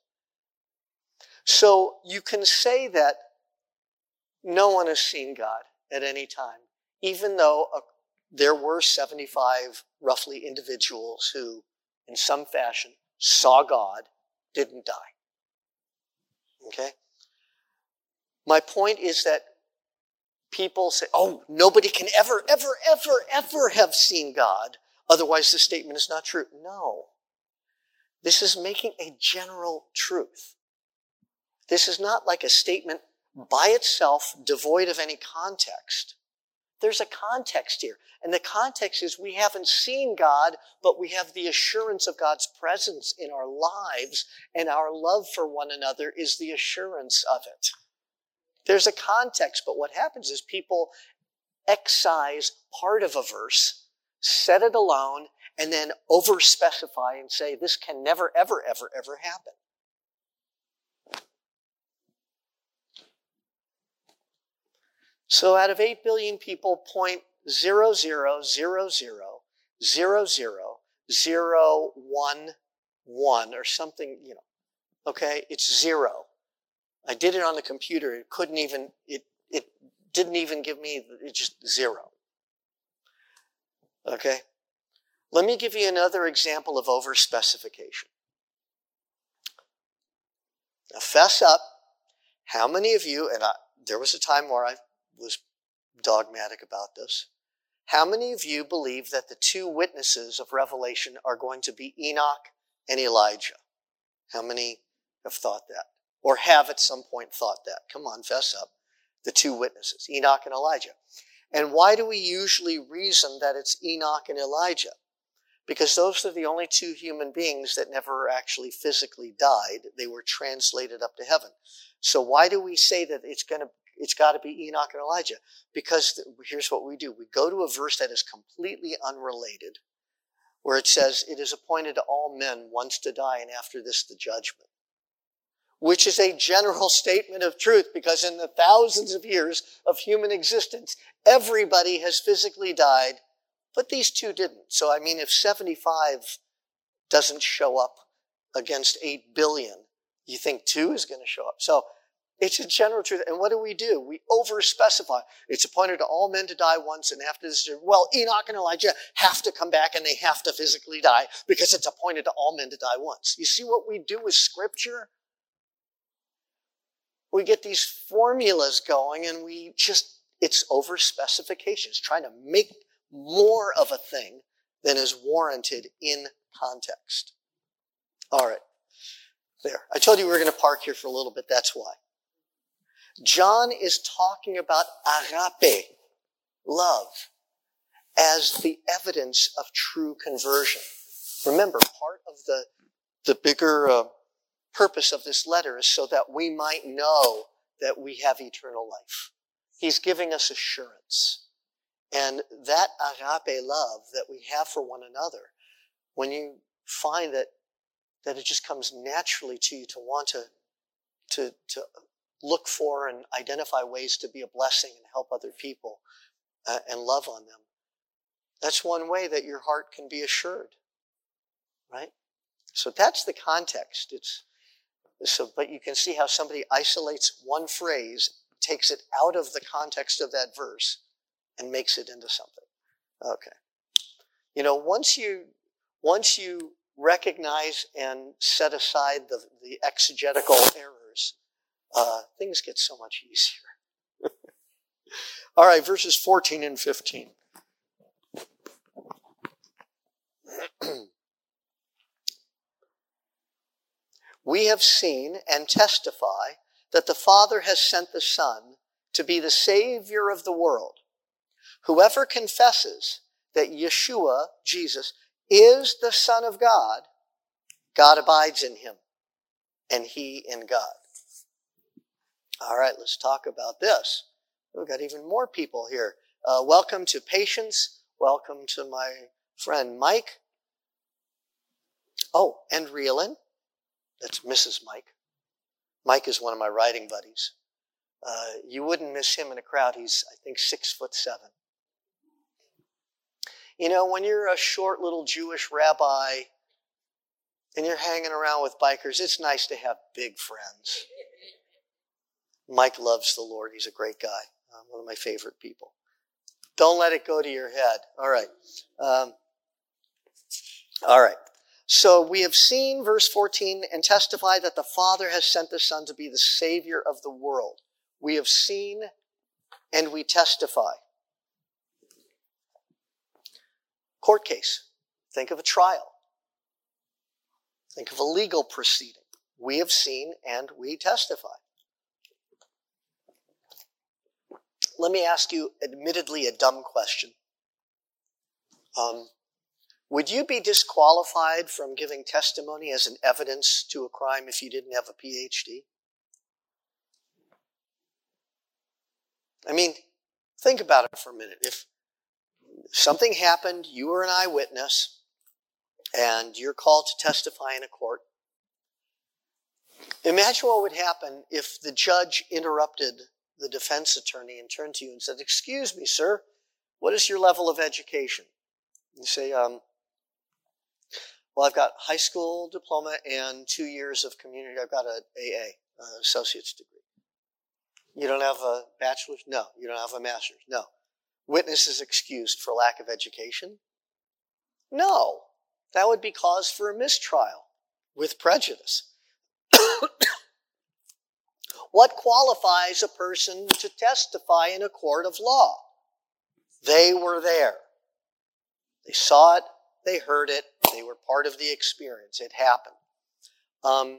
So you can say that no one has seen God at any time, even though uh, there were seventy-five roughly individuals who, in some fashion, saw God, didn't die. Okay? My point is that people say, oh, nobody can ever, ever, ever, ever have seen God, otherwise the statement is not true. No. This is making a general truth. This is not like a statement by itself, devoid of any context. There's a context here. And the context is we haven't seen God, but we have the assurance of God's presence in our lives, and our love for one another is the assurance of it. There's a context, but what happens is people excise part of a verse, set it alone, and then over-specify and say, this can never, ever, ever, ever happen. So out of eight billion people, zero point zero zero zero zero zero zero zero one one or something, you know, okay, it's zero. I did it on the computer. It couldn't even, it, it didn't even give me, it's just zero. Okay? Let me give you another example of over-specification. Now, fess up. How many of you, and I, there was a time where I was dogmatic about this. How many of you believe that the two witnesses of Revelation are going to be Enoch and Elijah? How many have thought that? Or have at some point thought that? Come on, fess up. The two witnesses, Enoch and Elijah. And why do we usually reason that it's Enoch and Elijah? Because those are the only two human beings that never actually physically died. They were translated up to heaven. So why do we say that it's going to, it's got to be Enoch and Elijah? Because here's what we do. We go to a verse that is completely unrelated, where it says, it is appointed to all men once to die, and after this the judgment. Which is a general statement of truth, because in the thousands of years of human existence, everybody has physically died, but these two didn't. So, I mean, if seventy-five doesn't show up against eight billion, you think two is going to show up. So, it's a general truth. And what do we do? We over-specify. It's appointed to all men to die once, and after this, well, Enoch and Elijah have to come back and they have to physically die because it's appointed to all men to die once. You see what we do with Scripture? We get these formulas going and we just, it's over-specification. It's trying to make more of a thing than is warranted in context. All right. There. I told you we were going to park here for a little bit. That's why. John is talking about agape, love, as the evidence of true conversion. Remember, part of the, the bigger uh, purpose of this letter is so that we might know that we have eternal life. He's giving us assurance. And that agape love that we have for one another, when you find that, that it just comes naturally to you to want to, to, to look for and identify ways to be a blessing and help other people uh, and love on them, that's one way that your heart can be assured, right? So that's the context. It's so, but you can see how somebody isolates one phrase, takes it out of the context of that verse, and makes it into something. Okay. You know, once you, once you recognize and set aside the, the exegetical errors, uh, things get so much easier. All right, verses fourteen and fifteen. We have seen and testify that the Father has sent the Son to be the Savior of the world. Whoever confesses that Yeshua, Jesus, is the Son of God, God abides in him, and he in God. All right, let's talk about this. We've got even more people here. Uh, welcome to Patience. Welcome to my friend Mike. Oh, and Reelin. That's Missus Mike. Mike is one of my writing buddies. Uh, you wouldn't miss him in a crowd. He's, I think, six foot seven. You know, when you're a short little Jewish rabbi and you're hanging around with bikers, it's nice to have big friends. Mike loves the Lord. He's a great guy. Uh, one of my favorite people. Don't let it go to your head. All right. Um, all right. So we have seen, verse fourteen, and testify that the Father has sent the Son to be the Savior of the world. We have seen and we testify. Court case. Think of a trial. Think of a legal proceeding. We have seen and we testify. Let me ask you, admittedly, a dumb question. Um, would you be disqualified from giving testimony as an evidence to a crime if you didn't have a P H D? I mean, think about it for a minute. If something happened, you were an eyewitness, and you're called to testify in a court. Imagine what would happen if the judge interrupted the defense attorney and turned to you and said, "Excuse me, sir, what is your level of education?" You say, um, well, I've got high school diploma and two years of community. I've got an A A, uh, associate's degree. You don't have a bachelor's? No. You don't have a master's? No. Witness is excused for lack of education? No. That would be cause for a mistrial with prejudice. What qualifies a person to testify in a court of law? They were there. They saw it. They heard it. They were part of the experience. It happened. Um,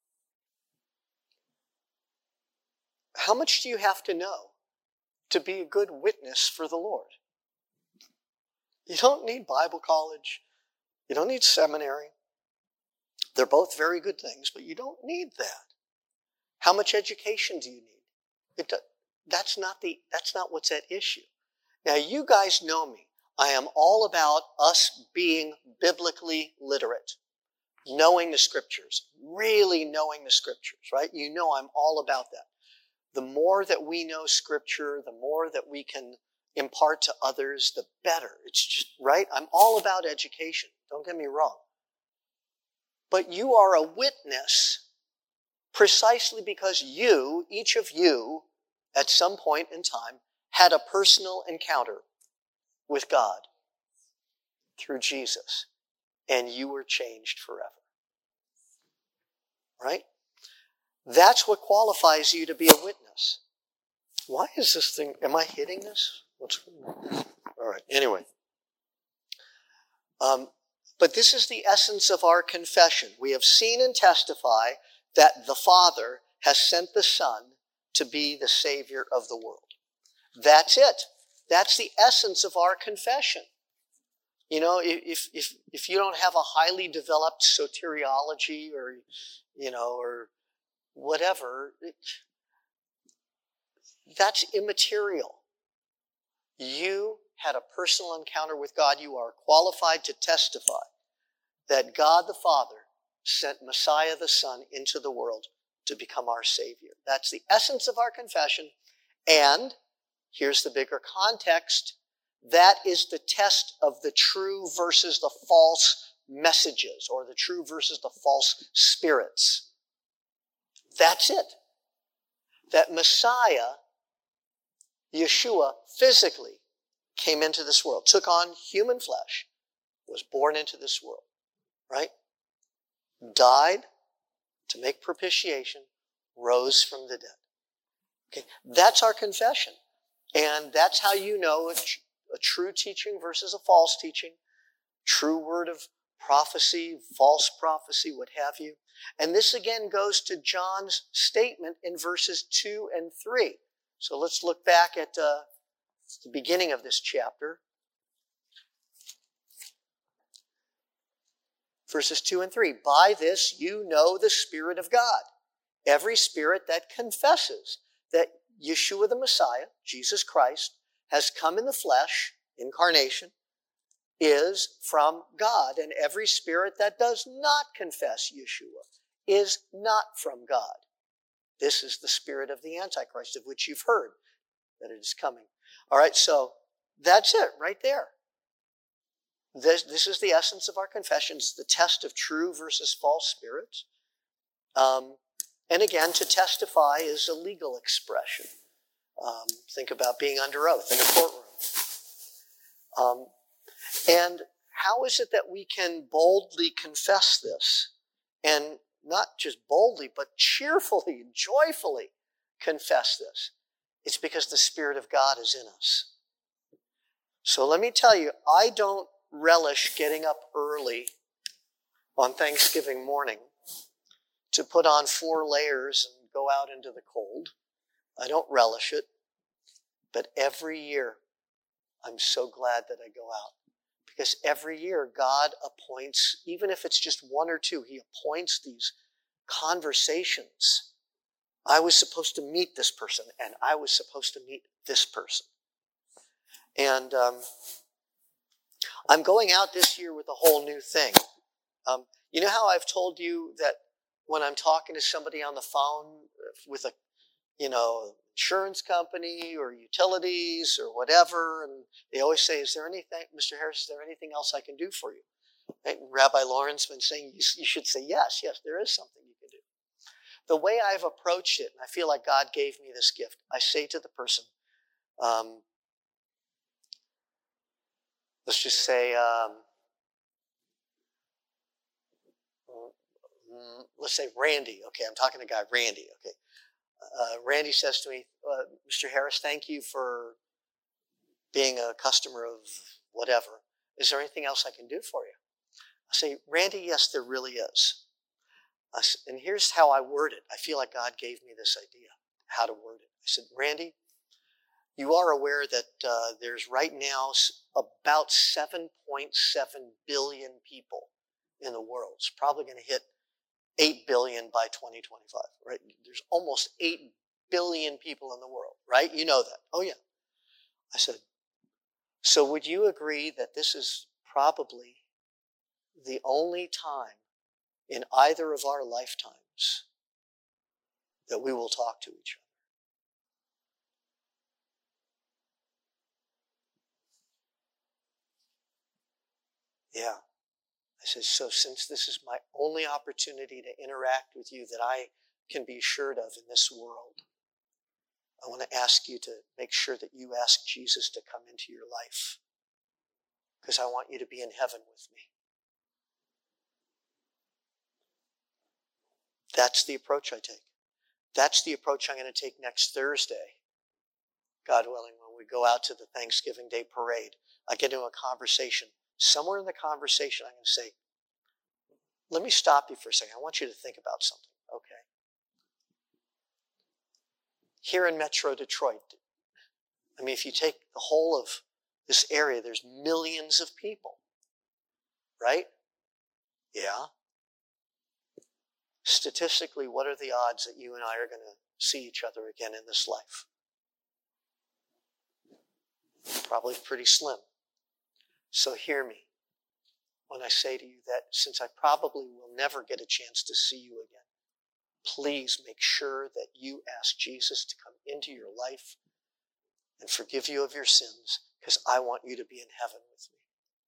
how much do you have to know to be a good witness for the Lord? You don't need Bible college. You don't need seminary. They're both very good things, but you don't need that. How much education do you need? It, that's not the, that's not what's at issue. Now, you guys know me. I am all about us being biblically literate, knowing the scriptures, really knowing the scriptures, right? You know I'm all about that. The more that we know scripture, the more that we can impart to others, the better. It's just, right? I'm all about education. Don't get me wrong. But you are a witness precisely because you, each of you, at some point in time, had a personal encounter with God through Jesus, and you were changed forever. Right? That's what qualifies you to be a witness. Why is this thing, am I hitting this? What's going on? All right, anyway. Um, but this is the essence of our confession. We have seen and testify that the Father has sent the Son to be the Savior of the world. That's it. That's the essence of our confession. You know, if if if you don't have a highly developed soteriology or, you know, or whatever, it, that's immaterial. You had a personal encounter with God. You are qualified to testify that God the Father sent Messiah the Son into the world to become our Savior. That's the essence of our confession. And here's the bigger context. That is the test of the true versus the false messages, or the true versus the false spirits. That's it. That Messiah, Yeshua, physically came into this world, took on human flesh, was born into this world, right? Died to make propitiation, rose from the dead. Okay, that's our confession. And that's how you know a, a true teaching versus a false teaching, true word of prophecy, false prophecy, what have you. And this again goes to John's statement in verses two and three. So let's look back at uh, the beginning of this chapter. Verses two and three. By this you know the Spirit of God. Every spirit that confesses that Yeshua the Messiah, Jesus Christ, has come in the flesh, incarnation, is from God. And every spirit that does not confess Yeshua is not from God. This is the spirit of the Antichrist, of which you've heard that it is coming. All right, so that's it right there. This, this is the essence of our confessions, the test of true versus false spirits. Um, and again, to testify is a legal expression. Um, think about being under oath in a courtroom. Um, and how is it that we can boldly confess this? And not just boldly, but cheerfully, joyfully confess this. It's because the Spirit of God is in us. So let me tell you, I don't relish getting up early on Thanksgiving morning to put on four layers and go out into the cold. I don't relish it. But every year, I'm so glad that I go out. Because every year, God appoints, even if it's just one or two, He appoints these conversations. I was supposed to meet this person, and I was supposed to meet this person. And um, I'm going out this year with a whole new thing. Um, you know how I've told you that when I'm talking to somebody on the phone with a, you know, insurance company or utilities or whatever, and they always say, is there anything, Mister Harris, is there anything else I can do for you? Right? Rabbi Lauren's been saying, you, you should say, yes, yes, there is something you can do. The way I've approached it, and I feel like God gave me this gift, I say to the person, um, let's just say, um, let's say Randy. Okay, I'm talking to a guy, Randy. Okay. Uh, Randy says to me, uh, Mister Harris, thank you for being a customer of whatever. Is there anything else I can do for you? I say, Randy, yes, there really is. I said, and here's how I word it. I feel like God gave me this idea, how to word it. I said, Randy, you are aware that uh, there's right now about seven point seven billion people in the world. It's probably going to hit eight billion by twenty twenty-five, right? There's almost eight billion people in the world, right? You know that. Oh, yeah. I said, so would you agree that this is probably the only time in either of our lifetimes that we will talk to each other? Yeah. I said, so since this is my only opportunity to interact with you that I can be assured of in this world, I want to ask you to make sure that you ask Jesus to come into your life, because I want you to be in heaven with me. That's the approach I take. That's the approach I'm going to take next Thursday, God willing, when we go out to the Thanksgiving Day parade. I get into a conversation. Somewhere in the conversation, I'm going to say, let me stop you for a second. I want you to think about something. Okay. Here in Metro Detroit, I mean, if you take the whole of this area, there's millions of people, right? Yeah. Statistically, what are the odds that you and I are going to see each other again in this life? Probably pretty slim. So hear me when I say to you that since I probably will never get a chance to see you again, please make sure that you ask Jesus to come into your life and forgive you of your sins, because I want you to be in heaven with me.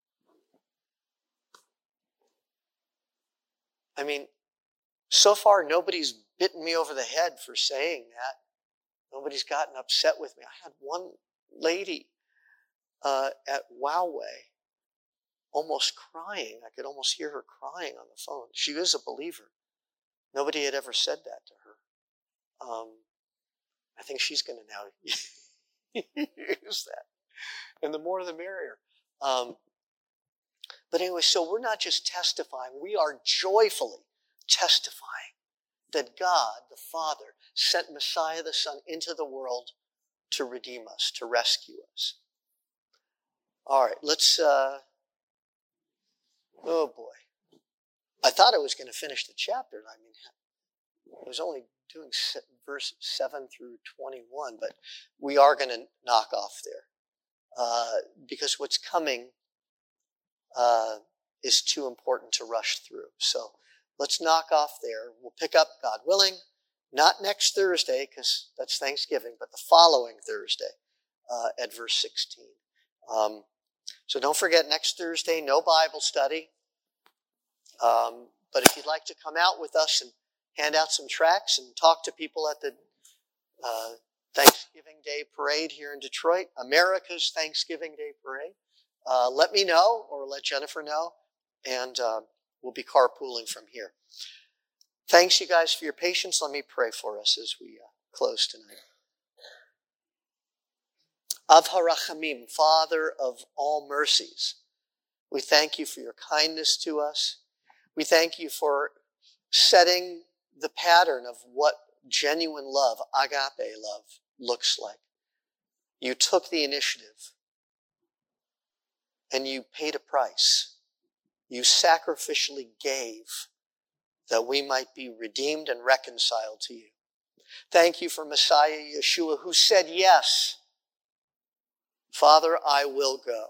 I mean, so far nobody's bitten me over the head for saying that. Nobody's gotten upset with me. I had one lady uh, at Wowway almost crying. I could almost hear her crying on the phone. She is a believer. Nobody had ever said that to her. Um, I think she's going to now use that. And the more the merrier. Um, But anyway, so we're not just testifying, we are joyfully testifying that God, the Father, sent Messiah, the Son, into the world to redeem us, to rescue us. All right, let's, uh, oh boy. I thought I was going to finish the chapter. I mean, I was only doing verse seven through twenty-one, but we are going to knock off there. Uh, because what's coming uh, is too important to rush through. So let's knock off there. We'll pick up, God willing, not next Thursday, because that's Thanksgiving, but the following Thursday uh, at verse sixteen. Um, so don't forget, next Thursday, no Bible study. Um, but if you'd like to come out with us and hand out some tracts and talk to people at the uh, Thanksgiving Day Parade here in Detroit, America's Thanksgiving Day Parade, uh, let me know or let Jennifer know, and uh, we'll be carpooling from here. Thanks, you guys, for your patience. Let me pray for us as we uh, close tonight. Av HaRachamim, Father of all mercies, we thank you for your kindness to us. We thank you for setting the pattern of what genuine love, agape love, looks like. You took the initiative and you paid a price. You sacrificially gave that we might be redeemed and reconciled to you. Thank you for Messiah Yeshua, who said, yes, Father, I will go.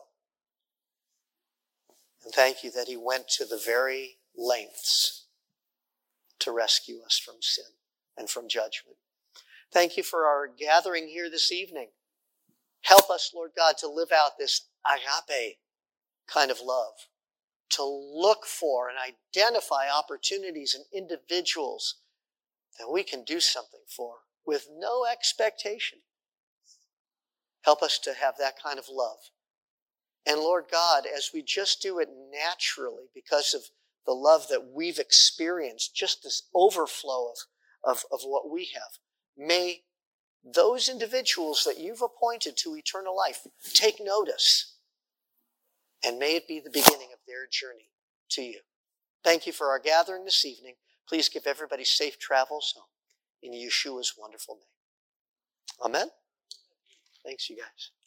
And thank you that he went to the very lengths to rescue us from sin and from judgment. Thank you for our gathering here this evening. Help us, Lord God, to live out this agape kind of love, to look for and identify opportunities and individuals that we can do something for with no expectation. Help us to have that kind of love. And Lord God, as we just do it naturally because of the love that we've experienced, just this overflow of, of, of what we have, may those individuals that you've appointed to eternal life take notice, and may it be the beginning of their journey to you. Thank you for our gathering this evening. Please give everybody safe travels home in Yeshua's wonderful name. Amen. Thanks, you guys.